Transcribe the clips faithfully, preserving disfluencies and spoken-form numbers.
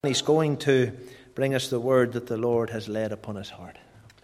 He's going to bring us the word that the Lord has laid upon his heart.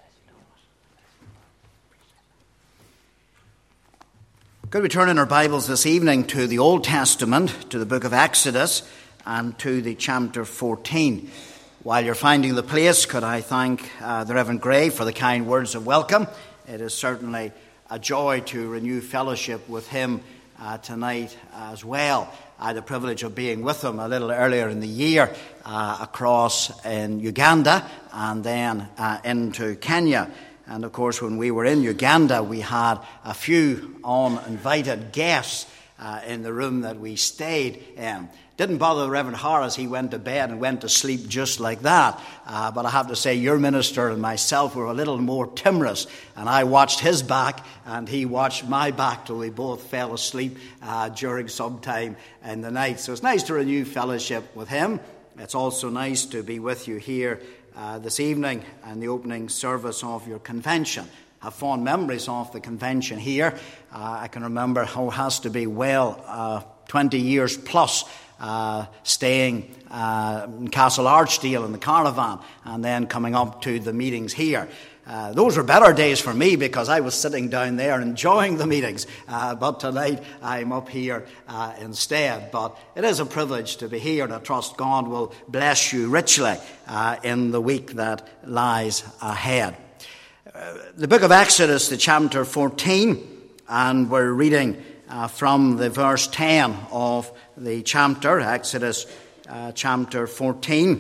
Could we turn in our Bibles this evening to the Old Testament, to the book of Exodus, and to the chapter fourteen. While you're finding the place, could I thank uh, the Reverend Gray for the kind words of welcome. It is certainly a joy to renew fellowship with him uh, tonight as well. I had the privilege of being with him a little earlier in the year uh, across in Uganda and then uh, into Kenya. And of course, when we were in Uganda, we had a few uninvited guests uh, in the room that we stayed in. Didn't bother the Reverend Horace. He went to bed and went to sleep just like that. Uh, but I have to say, your minister and myself were a little more timorous. And I watched his back and he watched my back till we both fell asleep uh, during some time in the night. So it's nice to renew fellowship with him. It's also nice to be with you here uh, this evening and the opening service of your convention. I have fond memories of the convention here. Uh, I can remember how it has to be well uh, twenty years plus Uh, staying uh, in Castle Archdale in the caravan and then coming up to the meetings here. Uh, those were better days for me because I was sitting down there enjoying the meetings. Uh, but tonight I'm up here uh, instead. But it is a privilege to be here, and I trust God will bless you richly uh, in the week that lies ahead. Uh, the book of Exodus, the chapter fourteen, and we're reading uh, from the verse ten of the chapter, Exodus uh, chapter fourteen,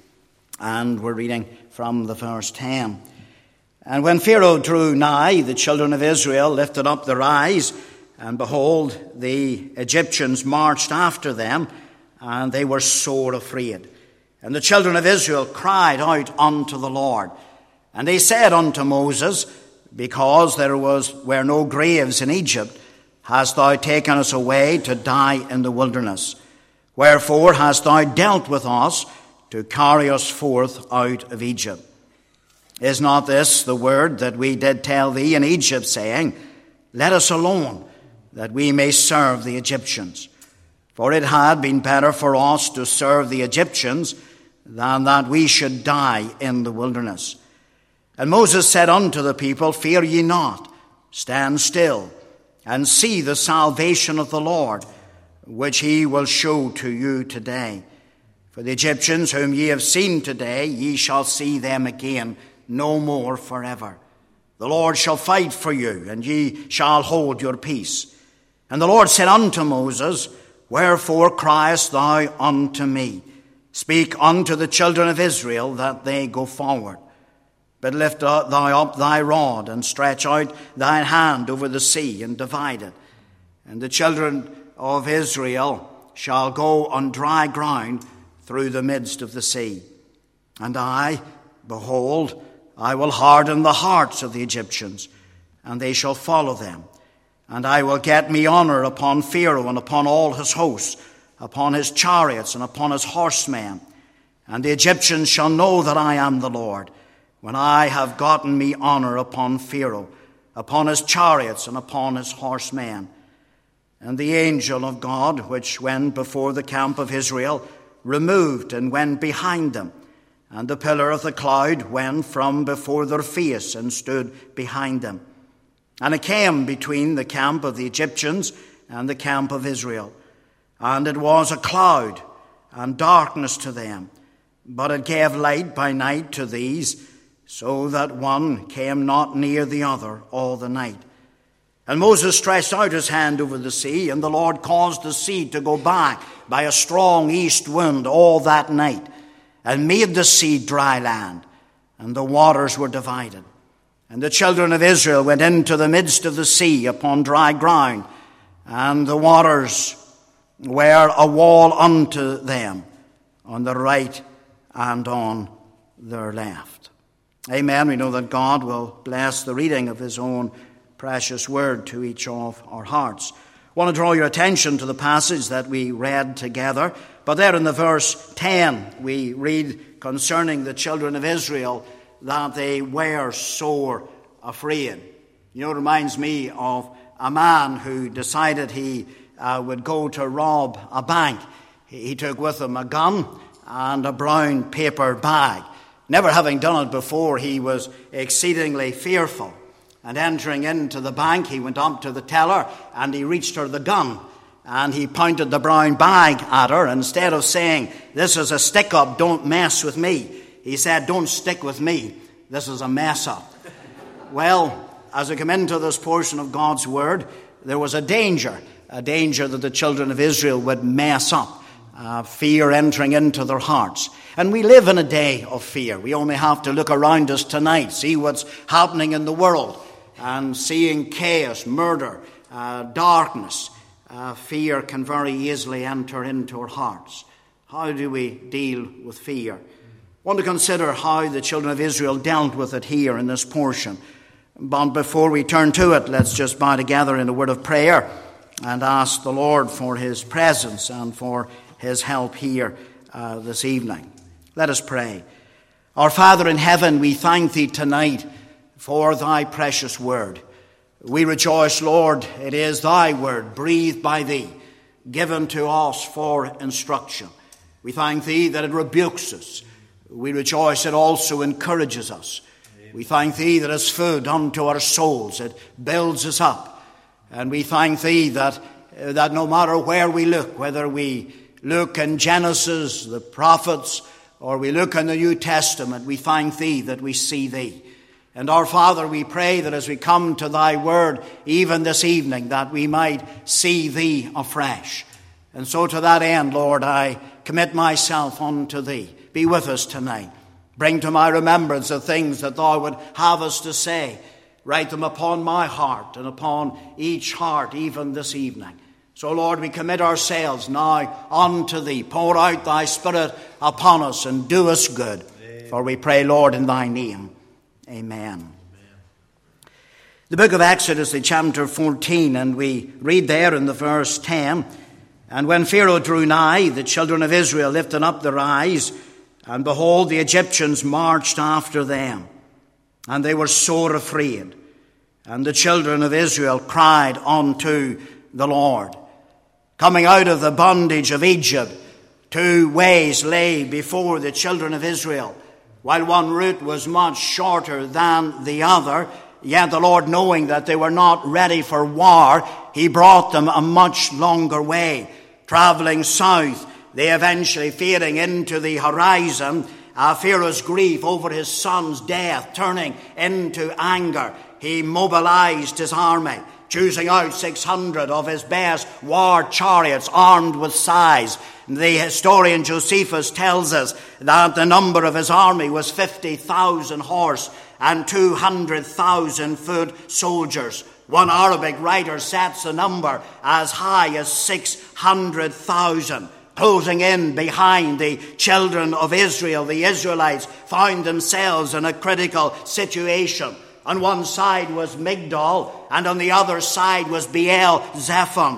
and we're reading from the verse ten. And when Pharaoh drew nigh, the children of Israel lifted up their eyes, and behold, the Egyptians marched after them, and they were sore afraid. And the children of Israel cried out unto the Lord. And they said unto Moses, because there was were no graves in Egypt, hast thou taken us away to die in the wilderness? Wherefore hast thou dealt with us to carry us forth out of Egypt? Is not this the word that we did tell thee in Egypt, saying, let us alone, that we may serve the Egyptians? For it had been better for us to serve the Egyptians than that we should die in the wilderness. And Moses said unto the people, fear ye not, stand still, and see the salvation of the Lord, which he will show to you today. For the Egyptians whom ye have seen today, ye shall see them again no more forever. The Lord shall fight for you, and ye shall hold your peace. And the Lord said unto Moses, wherefore criest thou unto me? Speak unto the children of Israel that they go forward. But lift thou up thy rod, and stretch out thine hand over the sea, and divide it. And the children of Israel shall go on dry ground through the midst of the sea. And I, behold, I will harden the hearts of the Egyptians, and they shall follow them. And I will get me honor upon Pharaoh, and upon all his hosts, upon his chariots, and upon his horsemen. And the Egyptians shall know that I am the Lord, when I have gotten me honor upon Pharaoh, upon his chariots, and upon his horsemen. And the angel of God, which went before the camp of Israel, removed and went behind them. And the pillar of the cloud went from before their face, and stood behind them. And it came between the camp of the Egyptians and the camp of Israel. And it was a cloud and darkness to them, but it gave light by night to these, so that one came not near the other all the night. And Moses stretched out his hand over the sea, and the Lord caused the sea to go back by a strong east wind all that night, and made the sea dry land, and the waters were divided. And the children of Israel went into the midst of the sea upon dry ground, and the waters were a wall unto them on the right and on their left. Amen. We know that God will bless the reading of his own precious word to each of our hearts. I want to draw your attention to the passage that we read together. But there in the verse ten, we read concerning the children of Israel that they were sore afraid. You know, it reminds me of a man who decided he uh, would go to rob a bank. He, he took with him a gun and a brown paper bag. Never having done it before, he was exceedingly fearful. And entering into the bank, he went up to the teller and he reached her the gun. And he pointed the brown bag at her. Instead of saying, "This is a stick-up, don't mess with me," he said, "Don't stick with me, this is a mess-up." Well, as we come into this portion of God's Word, there was a danger, a danger that the children of Israel would mess up. Uh, fear entering into their hearts. And we live in a day of fear. We only have to look around us tonight, see what's happening in the world, and seeing chaos, murder, uh, darkness. Uh, fear can very easily enter into our hearts. How do we deal with fear? I want to consider how the children of Israel dealt with it here in this portion. But before we turn to it, let's just bow together in a word of prayer and ask the Lord for his presence and for his help here uh, this evening. Let us pray. Our Father in heaven, we thank thee tonight for thy precious word. We rejoice, Lord, it is thy word, breathed by thee, given to us for instruction. We thank thee that it rebukes us. We rejoice it also encourages us. We thank thee that as food unto our souls, it builds us up. And we thank thee that, uh, that no matter where we look, whether we look in Genesis, the prophets, or we look in the New Testament, we thank thee that we see thee. And our Father, we pray that as we come to thy word, even this evening, that we might see thee afresh. And so to that end, Lord, I commit myself unto thee. Be with us tonight. Bring to my remembrance the things that thou would have us to say. Write them upon my heart and upon each heart, even this evening. So, Lord, we commit ourselves now unto thee. Pour out thy Spirit upon us and do us good. Amen. For we pray, Lord, in thy name. Amen. Amen. The book of Exodus, the chapter fourteen, and we read there in the verse ten, "And when Pharaoh drew nigh, the children of Israel lifted up their eyes, and behold, the Egyptians marched after them. And they were sore afraid. And the children of Israel cried unto the Lord." Coming out of the bondage of Egypt, two ways lay before the children of Israel. While one route was much shorter than the other, yet the Lord, knowing that they were not ready for war, he brought them a much longer way. Traveling south, they eventually fading into the horizon, uh, Pharaoh's grief over his son's death turning into anger. He mobilized his army, choosing out six hundred of his best war chariots armed with scythes. The historian Josephus tells us that the number of his army was fifty thousand horse and two hundred thousand foot soldiers. One Arabic writer sets the number as high as six hundred thousand. Closing in behind the children of Israel, the Israelites found themselves in a critical situation. On one side was Migdol, and on the other side was Baal-zephon.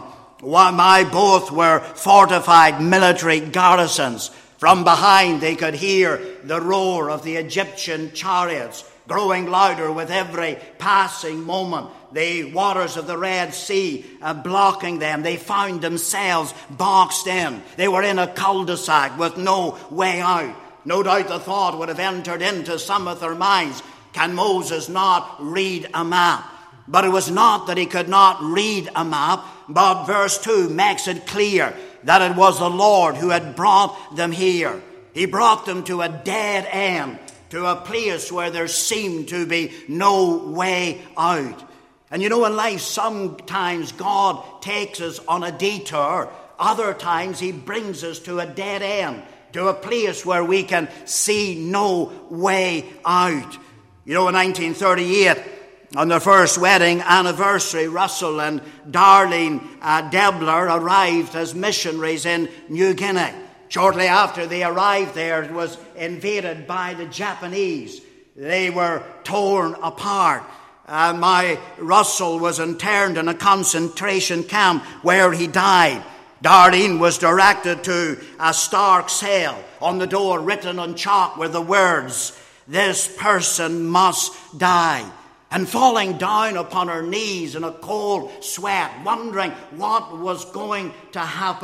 My both were fortified military garrisons. From behind they could hear the roar of the Egyptian chariots, growing louder with every passing moment. The waters of the Red Sea uh, blocking them. They found themselves boxed in. They were in a cul-de-sac with no way out. No doubt the thought would have entered into some of their minds, can Moses not read a map? But it was not that he could not read a map, but verse two makes it clear that it was the Lord who had brought them here. He brought them to a dead end, to a place where there seemed to be no way out. And you know, in life, sometimes God takes us on a detour. Other times he brings us to a dead end, to a place where we can see no way out. You know, in nineteen thirty-eight, on their first wedding anniversary, Russell and Darlene uh, Debler arrived as missionaries in New Guinea. Shortly after they arrived there, it was invaded by the Japanese. They were torn apart. Uh, my Russell was interned in a concentration camp where he died. Darlene was directed to a Stark cell. On the door, written on chalk, were the words, "This person must die." And falling down upon her knees in a cold sweat, wondering what was going to happen,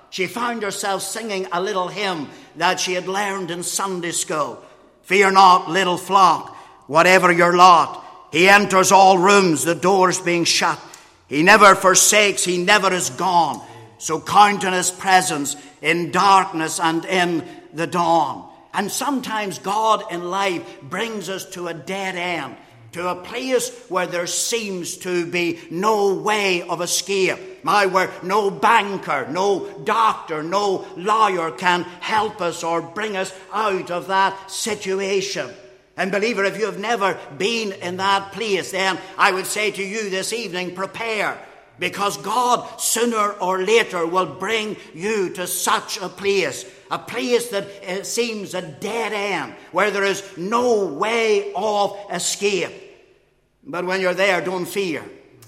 she found herself singing a little hymn that she had learned in Sunday school. Fear not, little flock, whatever your lot. He enters all rooms, the doors being shut. He never forsakes, he never is gone. So count on his presence in darkness and in the dawn. And sometimes God in life brings us to a dead end, to a place where there seems to be no way of escape. My, where no banker, no doctor, no lawyer can help us or bring us out of that situation. And believer, if you have never been in that place, then I would say to you this evening, prepare. Because God, sooner or later, will bring you to such a place. A place that uh, seems a dead end, where there is no way of escape. But when you're there, don't fear,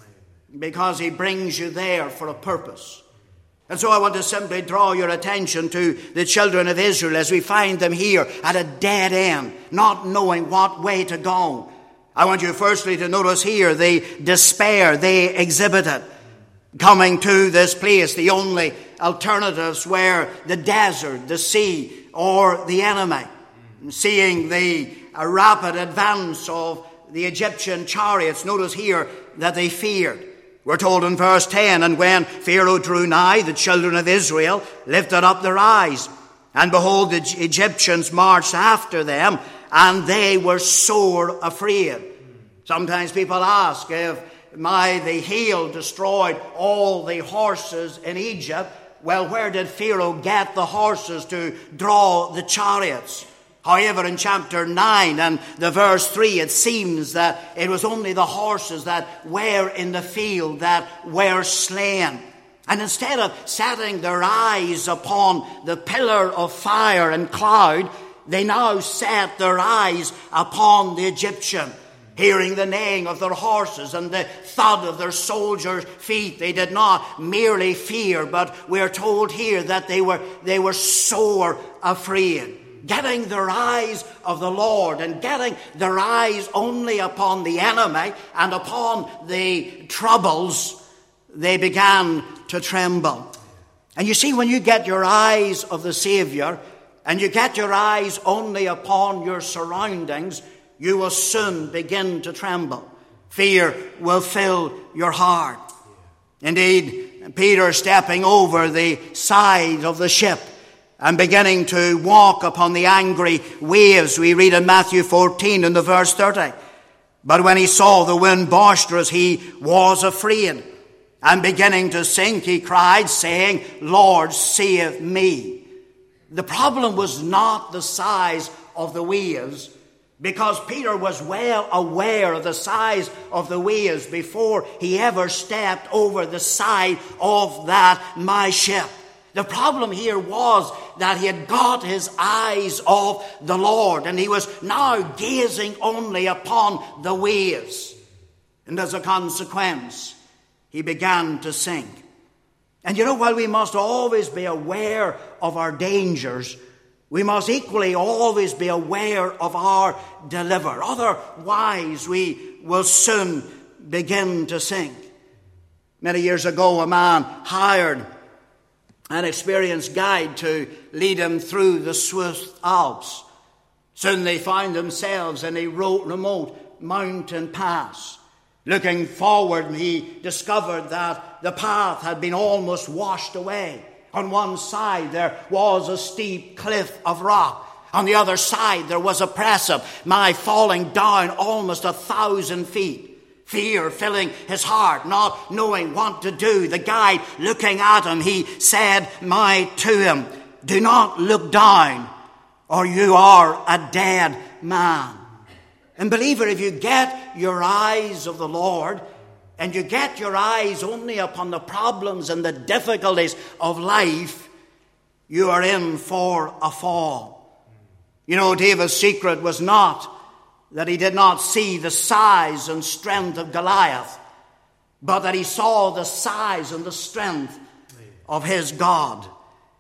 because he brings you there for a purpose. And so I want to simply draw your attention to the children of Israel as we find them here at a dead end, not knowing what way to go. I want you firstly to notice here the despair they exhibited. Coming to this place, the only alternatives were the desert, the sea, or the enemy. Seeing the uh, rapid advance of the Egyptian chariots, notice here that they feared. We're told in verse ten, and when Pharaoh drew nigh, the children of Israel lifted up their eyes, and behold, the Egyptians marched after them, and they were sore afraid. Sometimes people ask if my the hail destroyed all the horses in Egypt. Well, where did Pharaoh get the horses to draw the chariots? However, in chapter nine and the verse three, it seems that it was only the horses that were in the field that were slain. And instead of setting their eyes upon the pillar of fire and cloud, they now set their eyes upon the Egyptian. Hearing the neighing of their horses and the thud of their soldiers' feet, they did not merely fear, but we are told here that they were, they were sore afraid. Getting their eyes of the Lord and getting their eyes only upon the enemy and upon the troubles, they began to tremble. And you see, when you get your eyes of the Savior and you get your eyes only upon your surroundings, you will soon begin to tremble. Fear will fill your heart. Indeed, Peter, stepping over the side of the ship and beginning to walk upon the angry waves, we read in Matthew fourteen in the verse thirty. But when he saw the wind boisterous, he was afraid. And beginning to sink, he cried, saying, Lord, save me. The problem was not the size of the waves, because Peter was well aware of the size of the waves before he ever stepped over the side of that my ship. The problem here was that he had got his eyes off the Lord, and he was now gazing only upon the waves. And as a consequence, he began to sink. And you know, while we must always be aware of our dangers, we must equally always be aware of our deliverer. Otherwise, we will soon begin to sink. Many years ago, a man hired an experienced guide to lead him through the Swiss Alps. Soon they found themselves in a remote mountain pass. Looking forward, he discovered that the path had been almost washed away. On one side there was a steep cliff of rock. On the other side there was a precipice, my falling down almost a thousand feet. Fear filling his heart, not knowing what to do. The guide looking at him, he said my to him, do not look down, or you are a dead man. And believer, if you get your eyes of the Lord, and you get your eyes only upon the problems and the difficulties of life, you are in for a fall. You know, David's secret was not that he did not see the size and strength of Goliath, but that he saw the size and the strength of his God.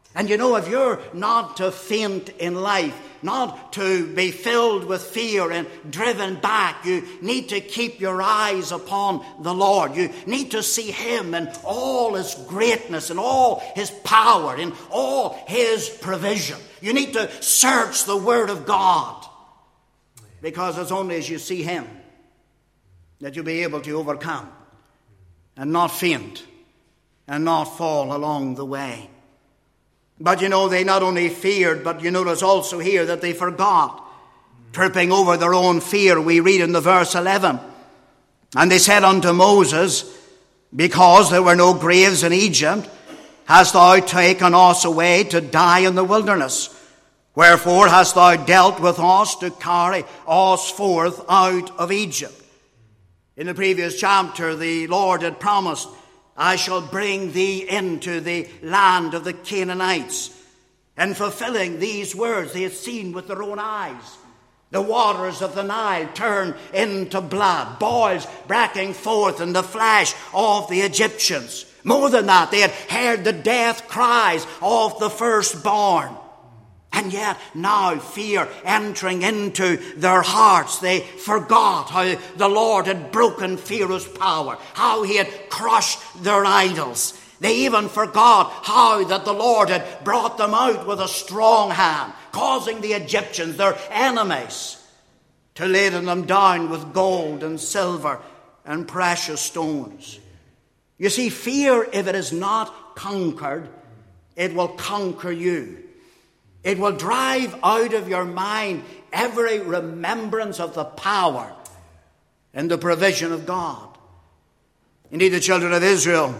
And you know, if you're not to faint in life, not to be filled with fear and driven back, you need to keep your eyes upon the Lord. You need to see Him in all His greatness and all His power and all His provision. You need to search the Word of God, because it's only as you see Him that you'll be able to overcome and not faint and not fall along the way. But you know, they not only feared, but you notice also here that they forgot. Tripping over their own fear, we read in the verse eleven. And they said unto Moses, because there were no graves in Egypt, hast thou taken us away to die in the wilderness? Wherefore hast thou dealt with us to carry us forth out of Egypt? In the previous chapter, the Lord had promised, I shall bring thee into the land of the Canaanites. And fulfilling these words, they had seen with their own eyes the waters of the Nile turn into blood, boils breaking forth in the flesh of the Egyptians. More than that, they had heard the death cries of the firstborn. And yet now fear entering into their hearts, they forgot how the Lord had broken Pharaoh's power, how he had crushed their idols. They even forgot how that the Lord had brought them out with a strong hand, causing the Egyptians, their enemies, to laden them down with gold and silver and precious stones. You see, fear, if it is not conquered, it will conquer you. It will drive out of your mind every remembrance of the power and the provision of God. Indeed, the children of Israel,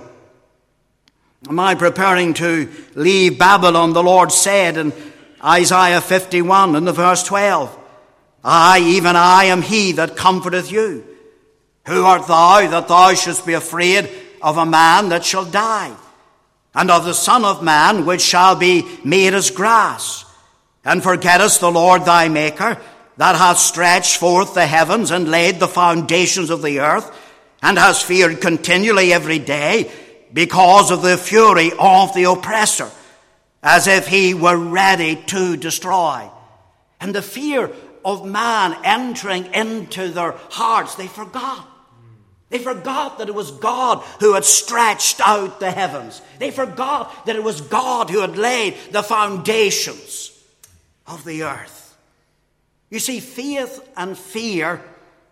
am I preparing to leave Babylon, the Lord said in Isaiah fifty-one and the verse twelve, I, even I, am he that comforteth you. Who art thou that thou shouldst be afraid of a man that shall die? And of the Son of Man, which shall be made as grass. And forgettest the Lord thy Maker, that hath stretched forth the heavens and laid the foundations of the earth, and has feared continually every day because of the fury of the oppressor, as if he were ready to destroy. And the fear of man entering into their hearts, they forgot. They forgot that it was God who had stretched out the heavens. They forgot that it was God who had laid the foundations of the earth. You see, faith and fear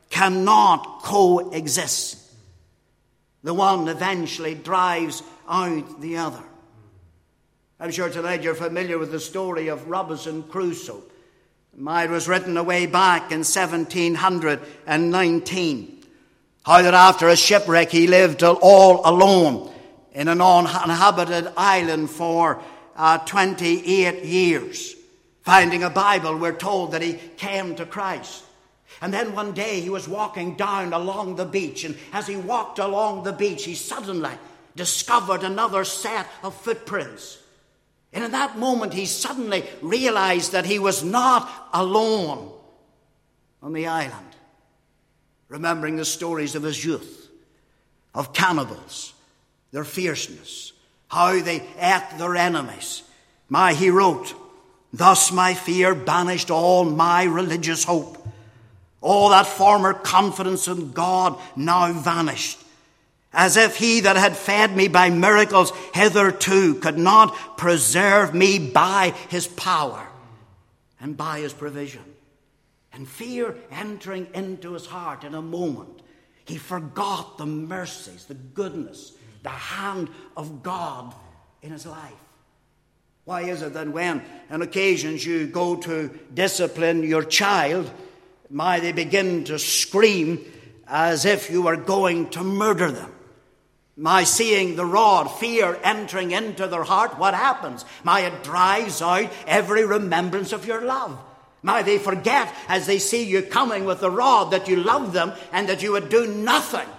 cannot coexist. The one eventually drives out the other. I'm sure tonight you're familiar with the story of Robinson Crusoe. It was written away back in seventeen nineteen. How that after a shipwreck he lived all alone in an uninhabited island for uh, twenty-eight years. Finding a Bible, we're told that he came to Christ. And then one day he was walking down along the beach, and as he walked along the beach, he suddenly discovered another set of footprints. And in that moment he suddenly realized that he was not alone on the island. Remembering the stories of his youth, of cannibals, their fierceness, how they ate their enemies. My, he wrote, thus my fear banished all my religious hope. All that former confidence in God now vanished, as if he that had fed me by miracles hitherto could not preserve me by his power and by his provision. And fear entering into his heart in a moment, he forgot the mercies, the goodness, the hand of God in his life. Why is it that when on occasions you go to discipline your child, my, they begin to scream as if you were going to murder them? My, seeing the rod, fear entering into their heart, what happens? My, it drives out every remembrance of your love. My, they forget as they see you coming with the rod that you love them and that you would do nothing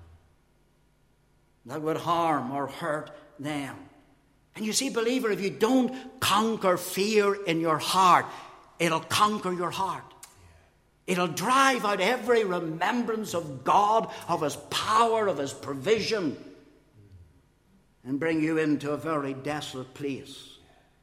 that would harm or hurt them. And you see, believer, if you don't conquer fear in your heart, it'll conquer your heart. It'll drive out every remembrance of God, of his power, of his provision, and bring you into a very desolate place.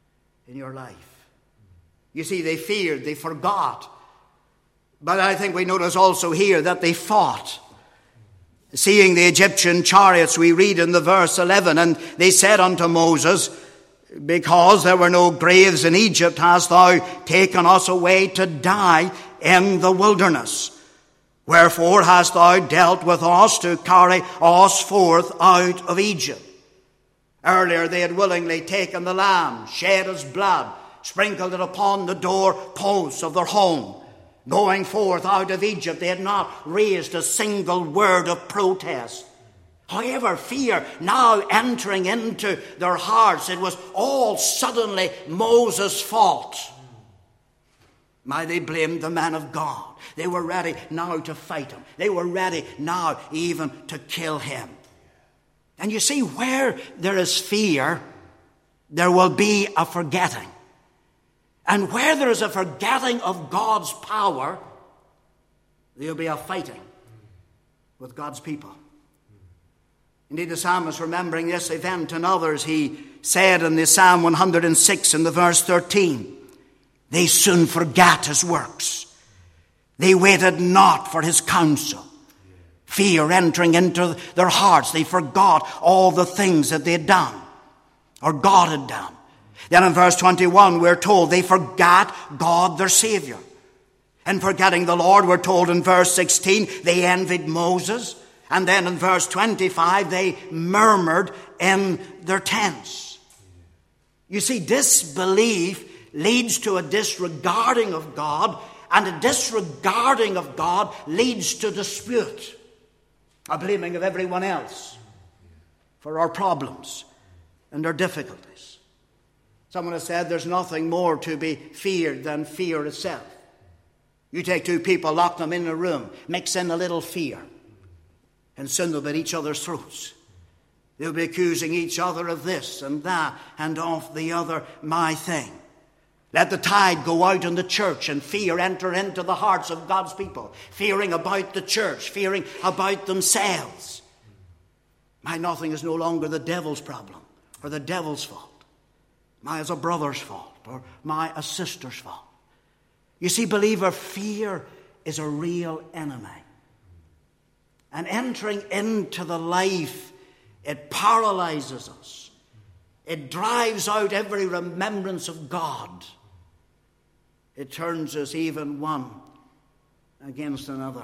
in your life? You see, they feared, they forgot. But I think we notice also here that they fought. Seeing the Egyptian chariots, we read in the verse eleven, and they said unto Moses, because there were no graves in Egypt, hast thou taken us away to die in the wilderness? Wherefore hast thou dealt with us to carry us forth out of Egypt? Earlier they had willingly taken the lamb, shed its blood, sprinkled it upon the door posts of their home. Going forth out of Egypt, they had not raised a single word of protest. However, fear now entering into their hearts, it was all suddenly Moses' fault. Now they blamed the man of God. They were ready now to fight him. They were ready now even to kill him. And you see, where there is fear, there will be a forgetting. And where there is a forgetting of God's power, there will be a fighting with God's people. Indeed, the psalmist, remembering this event and others, he said in the Psalm one hundred six in the verse thirteen, they soon forgat his works. They waited not for his counsel. Fear entering into their hearts, they forgot all the things that they had done, or God had done. Then in verse twenty-one, we're told they forgot God their Savior. And forgetting the Lord, we're told in verse sixteen, they envied Moses. And then in verse twenty-five, they murmured in their tents. You see, disbelief leads to a disregarding of God, and a disregarding of God leads to dispute, a blaming of everyone else for our problems and our difficulties. Someone has said there's nothing more to be feared than fear itself. You take two people, lock them in a room, mix in a little fear, and soon they'll be at each other's throats. They'll be accusing each other of this and that and of the other, my thing. Let the tide go out in the church and fear enter into the hearts of God's people, fearing about the church, fearing about themselves. My nothing is no longer the devil's problem or the devil's fault. My is a brother's fault or my a sister's fault. You see, believer, fear is a real enemy. And entering into the life, it paralyzes us. It drives out every remembrance of God. It turns us even one against another.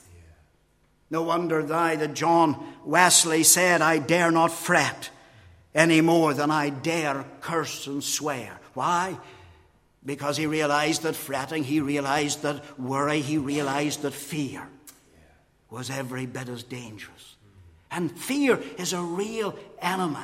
No wonder thou that John Wesley said, I dare not fret any more than I dare curse and swear. Why? Because he realized that fretting, he realized that worry, he realized that fear was every bit as dangerous. And fear is a real enemy.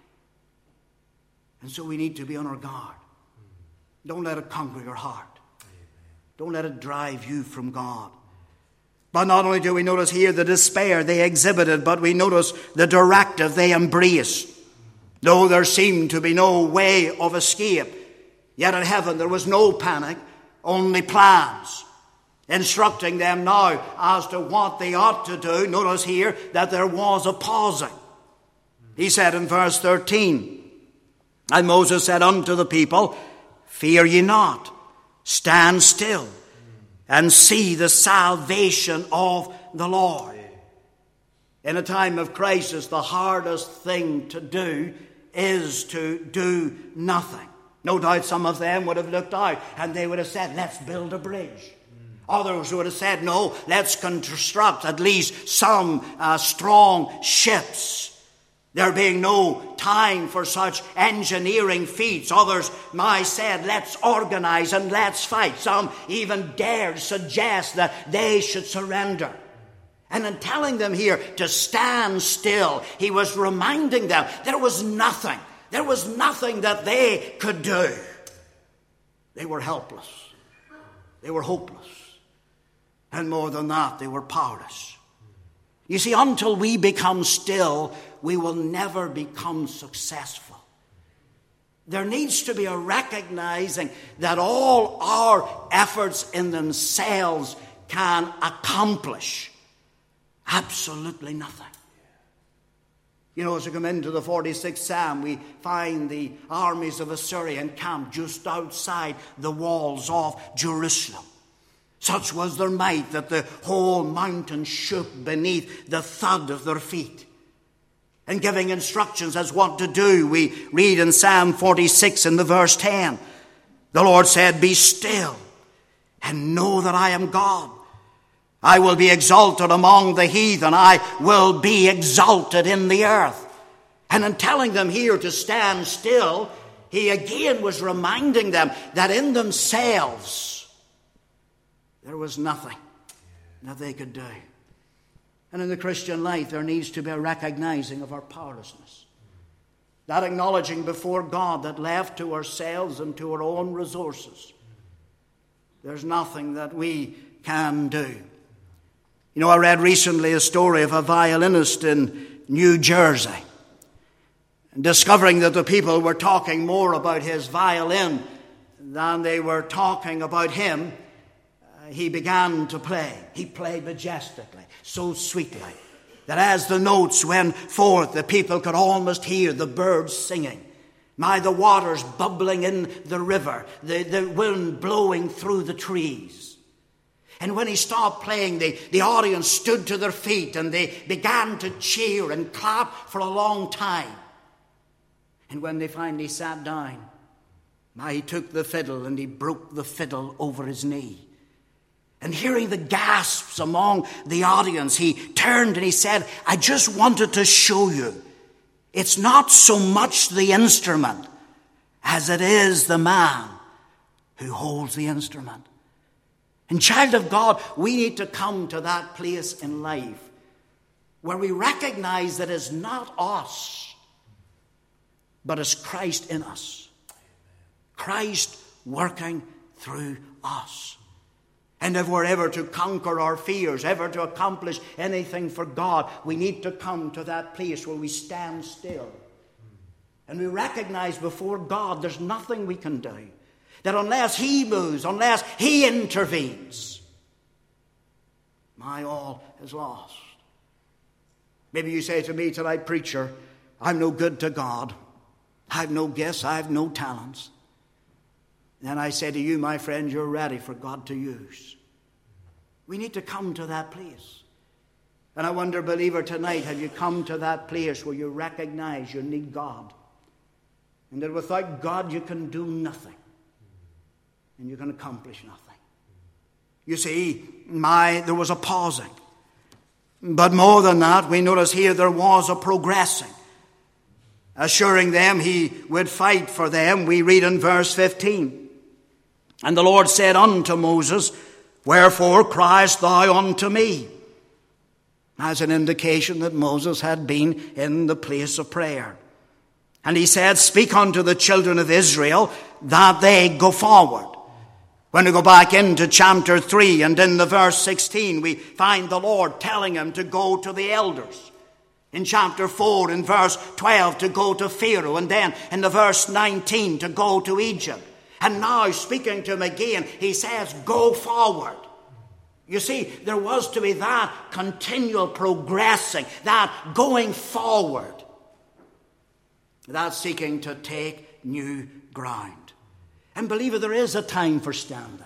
And so we need to be on our guard. Don't let it conquer your heart. Don't let it drive you from God. But not only do we notice here the despair they exhibited, but we notice the directive they embraced. Though there seemed to be no way of escape, yet in heaven there was no panic, only plans, instructing them now as to what they ought to do. Notice here that there was a pausing. He said in verse thirteen, and Moses said unto the people, fear ye not, stand still, and see the salvation of the Lord. In a time of crisis, the hardest thing to do is to do nothing. No doubt some of them would have looked out and they would have said, let's build a bridge. Others would have said, no, let's construct at least some uh, strong ships. There being no time for such engineering feats. Others might said, let's organize and let's fight. Some even dared suggest that they should surrender. And in telling them here to stand still, he was reminding them there was nothing. There was nothing that they could do. They were helpless. They were hopeless. And more than that, they were powerless. You see, until we become still, we will never become successful. There needs to be a recognizing that all our efforts in themselves can accomplish absolutely nothing. You know, as we come into the forty-sixth Psalm, we find the armies of Assyria encamped just outside the walls of Jerusalem. Such was their might that the whole mountain shook beneath the thud of their feet. And giving instructions as what to do, we read in Psalm forty-six in the verse ten, the Lord said, "Be still and know that I am God. I will be exalted among the heathen. I will be exalted in the earth." And in telling them here to stand still, he again was reminding them that in themselves there was nothing that they could do. And in the Christian life there needs to be a recognizing of our powerlessness. That acknowledging before God that left to ourselves and to our own resources, there's nothing that we can do. You know, I read recently a story of a violinist in New Jersey. And discovering that the people were talking more about his violin than they were talking about him, uh, he began to play. He played majestically, so sweetly, that as the notes went forth, the people could almost hear the birds singing. My, the waters bubbling in the river, the, the wind blowing through the trees. And when he stopped playing, the, the audience stood to their feet and they began to cheer and clap for a long time. And when they finally sat down, my, he took the fiddle and he broke the fiddle over his knee. And hearing the gasps among the audience, he turned and he said, "I just wanted to show you, it's not so much the instrument as it is the man who holds the instrument." And child of God, we need to come to that place in life where we recognize that it's not us, but it's Christ in us. Christ working through us. And if we're ever to conquer our fears, ever to accomplish anything for God, we need to come to that place where we stand still. And we recognize before God there's nothing we can do. That unless he moves, unless he intervenes, my all is lost. Maybe you say to me tonight, "Preacher, I'm no good to God. I've no gifts, I've no talents." Then I say to you, my friend, you're ready for God to use. We need to come to that place. And I wonder, believer, tonight, have you come to that place where you recognize you need God? And that without God you can do nothing. And you can accomplish nothing. You see, my, there was a pausing. But more than that, we notice here there was a progressing. Assuring them he would fight for them, we read in verse fifteen. And the Lord said unto Moses, "Wherefore criest thou unto me?" As an indication that Moses had been in the place of prayer. And he said, "Speak unto the children of Israel that they go forward." When we go back into chapter three and in the verse sixteen, we find the Lord telling him to go to the elders. In chapter four, in verse twelve, to go to Pharaoh. And then in the verse nineteen, to go to Egypt. And now, speaking to him again, he says, "Go forward." You see, there was to be that continual progressing, that going forward, that seeking to take new ground. And believer, there is a time for standing.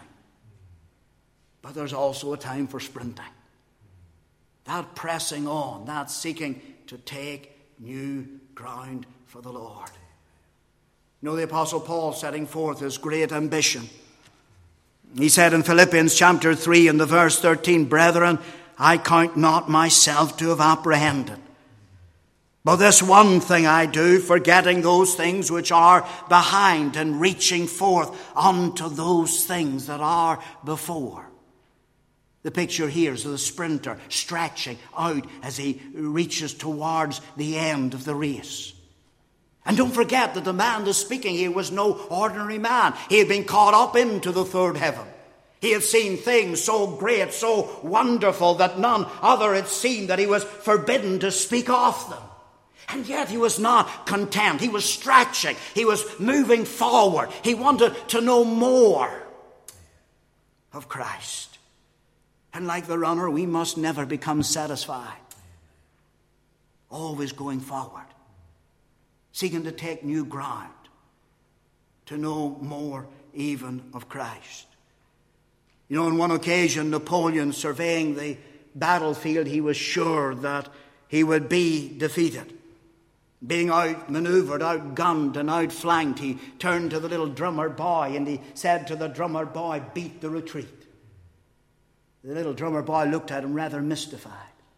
But there's also a time for sprinting. That pressing on, that seeking to take new ground for the Lord. You know, the Apostle Paul setting forth his great ambition. He said in Philippians chapter three and the verse thirteen, "Brethren, I count not myself to have apprehended. But this one thing I do, forgetting those things which are behind and reaching forth unto those things that are before." The picture here is of the sprinter stretching out as he reaches towards the end of the race. And don't forget that the man that's speaking here was no ordinary man. He had been caught up into the third heaven. He had seen things so great, so wonderful that none other had seen, that he was forbidden to speak of them. And yet he was not content. He was stretching. He was moving forward. He wanted to know more of Christ. And like the runner, we must never become satisfied. always going forward, seeking to take new ground, to know more even of Christ. You know, on one occasion, Napoleon, surveying the battlefield, he was sure that he would be defeated. Being outmaneuvered, outgunned and outflanked, he turned to the little drummer boy and he said to the drummer boy, "Beat the retreat." The little drummer boy looked at him rather mystified.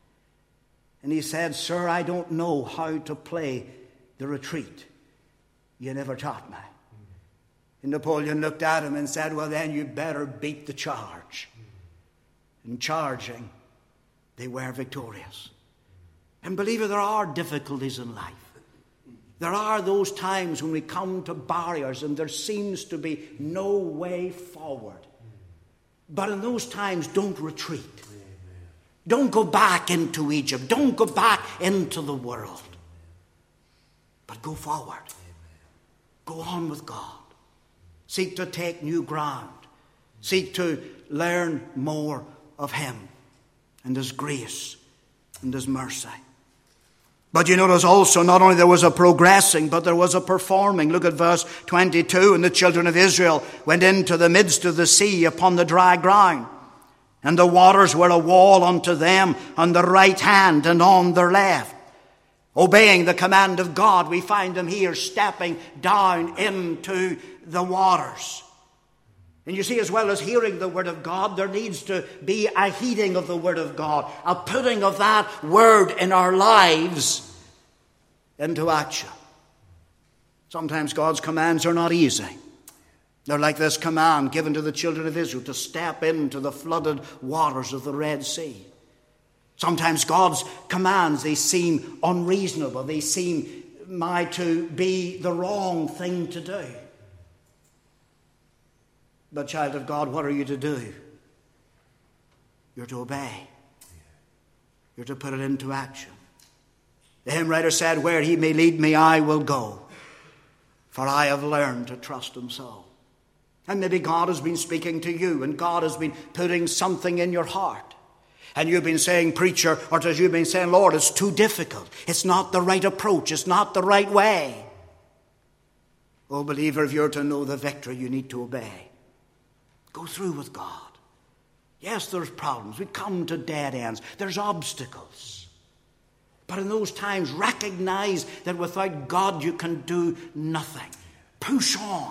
And he said, "Sir, I don't know how to play the retreat. You never taught me." And Napoleon looked at him and said, "Well, then you better beat the charge." And charging, they were victorious. And believe it, there are difficulties in life. There are those times when we come to barriers and there seems to be no way forward. But in those times, don't retreat. Don't go back into Egypt. Don't go back into the world. But go forward. Go on with God. Seek to take new ground. Seek to learn more of Him and His grace and His mercy. But you notice also, not only there was a progressing, but there was a performing. Look at verse twenty-two. And the children of Israel went into the midst of the sea upon the dry ground. And the waters were a wall unto them on the right hand and on their left. Obeying the command of God, we find them here stepping down into the waters. And you see, as well as hearing the word of God, there needs to be a heeding of the word of God, a putting of that word in our lives into action. Sometimes God's commands are not easy. They're like this command given to the children of Israel to step into the flooded waters of the Red Sea. Sometimes God's commands, they seem unreasonable. They seem my to be the wrong thing to do. But child of God, what are you to do? You're to obey. You're to put it into action. The hymn writer said, "Where He may lead me, I will go, for I have learned to trust Him so." And maybe God has been speaking to you, and God has been putting something in your heart. And you've been saying, "Preacher," or as you've been saying, "Lord, it's too difficult. It's not the right approach. It's not the right way." Oh, believer, if you're to know the victory, you need to obey. Go through with God. Yes, there's problems. We come to dead ends. There's obstacles. But in those times, recognize that without God you can do nothing. Push on.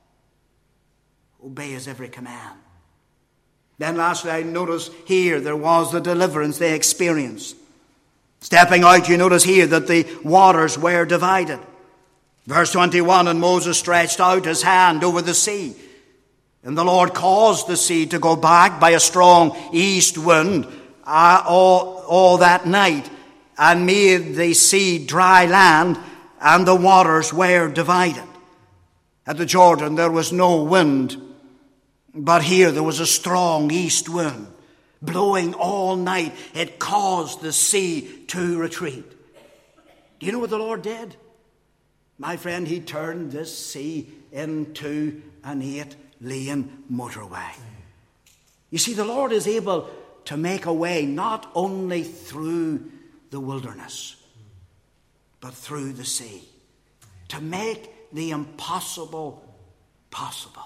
Obey His every command. Then lastly, I notice here there was the deliverance they experienced. Stepping out, you notice here that the waters were divided. Verse twenty-one, and Moses stretched out his hand over the sea. And the Lord caused the sea to go back by a strong east wind uh, all, all that night, and made the sea dry land, and the waters were divided. At the Jordan there was no wind, but here there was a strong east wind blowing all night. It caused the sea to retreat. Do you know what the Lord did? My friend, He turned this sea into an eight lane motorway. You see, the Lord is able to make a way not only through the wilderness, but through the sea, to make the impossible possible.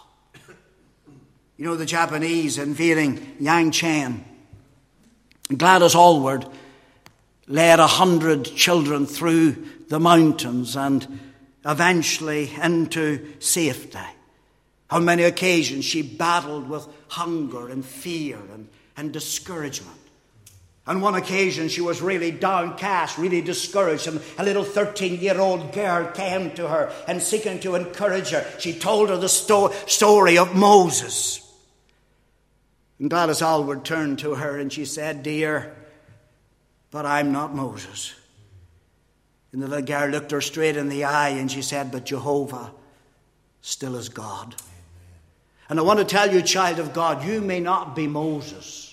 You know, the Japanese invading Yangcheng, Gladys Aylward led a hundred children through the mountains and eventually into safety. On many occasions she battled with hunger and fear and, and discouragement. On one occasion she was really downcast, really discouraged, and a little thirteen-year-old girl came to her and seeking to encourage her, she told her the sto- story of Moses. And Gladys Aylward turned to her and she said, "Dear, but I'm not Moses." And the little girl looked her straight in the eye and she said, "But Jehovah still is God." And I want to tell you, child of God, you may not be Moses,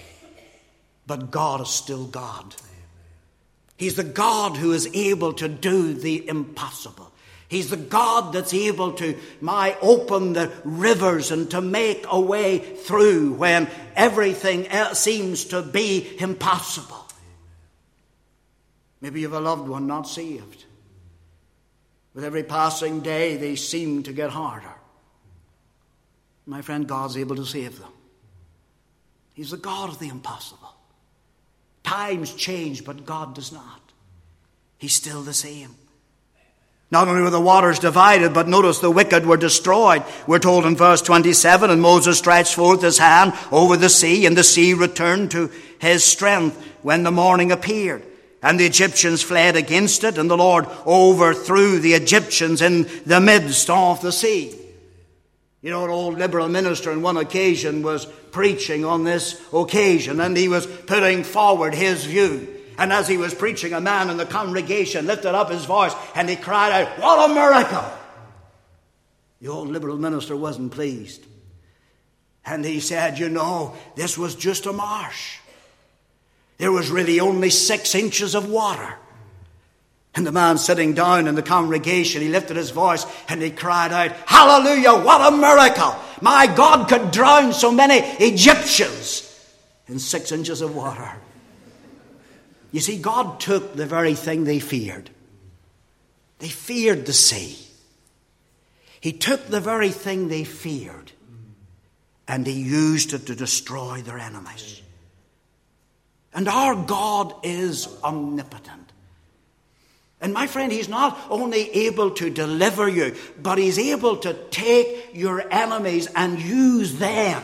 but God is still God. He's the God who is able to do the impossible. He's the God that's able to my open the rivers and to make a way through when everything else seems to be impossible. Maybe you have a loved one not saved. With every passing day, they seem to get harder. My friend, God's able to save them. He's the God of the impossible. Times change, but God does not. He's still the same. Not only were the waters divided, but notice the wicked were destroyed. We're told in verse twenty-seven, and Moses stretched forth his hand over the sea, and the sea returned to his strength when the morning appeared. And the Egyptians fled against it, and the Lord overthrew the Egyptians in the midst of the sea. You know, an old liberal minister on one occasion was preaching on this occasion, and he was putting forward his view. And as he was preaching, a man in the congregation lifted up his voice and he cried out, "What a miracle!" The old liberal minister wasn't pleased. And he said, you know, this was just a marsh. There was really only six inches of water. And the man sitting down in the congregation, he lifted his voice and he cried out, "Hallelujah, what a miracle! My God could drown so many Egyptians in six inches of water." You see, God took the very thing they feared. They feared the sea. He took the very thing they feared and he used it to destroy their enemies. And our God is omnipotent. And my friend, he's not only able to deliver you, but he's able to take your enemies and use them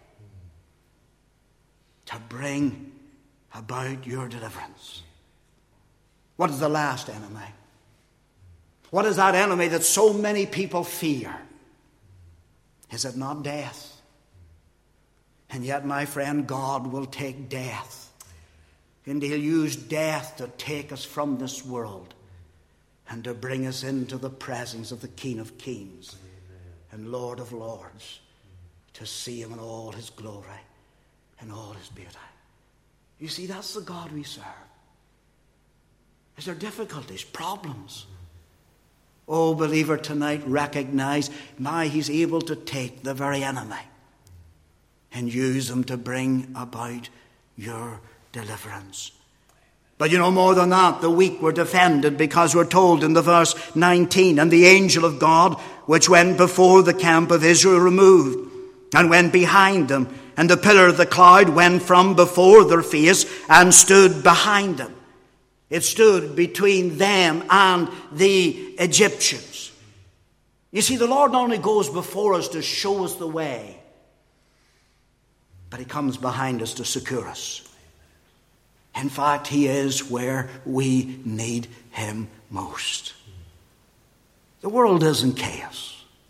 to bring about your deliverance. What is the last enemy? What is that enemy that so many people fear? Is it not death? And yet, my friend, God will take death. And he'll use death to take us from this world and to bring us into the presence of the King of Kings and Lord of Lords, to see him in all his glory and all his beauty. You see, that's the God we serve. Is there difficulties, problems? Oh, believer, tonight recognize, my, he's able to take the very enemy and use them to bring about your deliverance. But you know, more than that, the weak were defended, because we're told in the verse nineteen, "And the angel of God, which went before the camp of Israel, removed, and went behind them. And the pillar of the cloud went from before their face and stood behind them." It stood between them and the Egyptians. You see, the Lord not only goes before us to show us the way, but he comes behind us to secure us. In fact, he is where we need him most. The world is in chaos.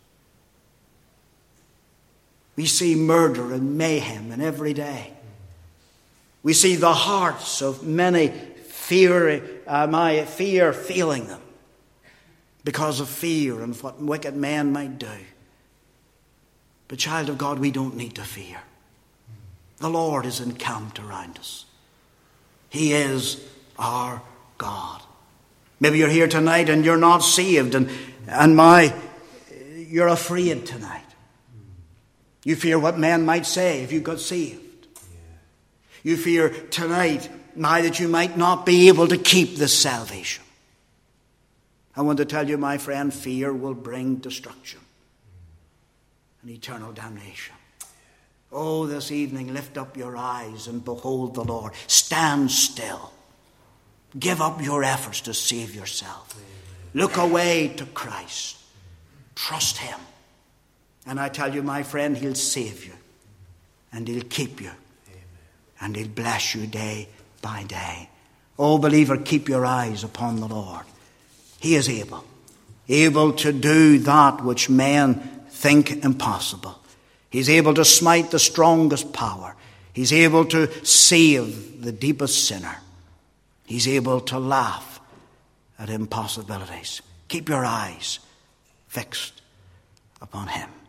We see murder and mayhem in every day. We see the hearts of many fear, uh, my fear failing them because of fear and what wicked men might do. But child of God, we don't need to fear. The Lord is encamped around us. He is our God. Maybe you're here tonight and you're not saved, and, and my, you're afraid tonight. You fear what men might say if you got saved. You fear tonight, my, that you might not be able to keep this salvation. I want to tell you, my friend, fear will bring destruction and eternal damnation. Oh, this evening, lift up your eyes and behold the Lord. Stand still. Give up your efforts to save yourself. Look away to Christ. Trust him. And I tell you, my friend, he'll save you. And he'll keep you. Amen. And he'll bless you day by day. Oh, believer, keep your eyes upon the Lord. He is able. Able to do that which men think impossible. He's able to smite the strongest power. He's able to save the deepest sinner. He's able to laugh at impossibilities. Keep your eyes fixed upon him.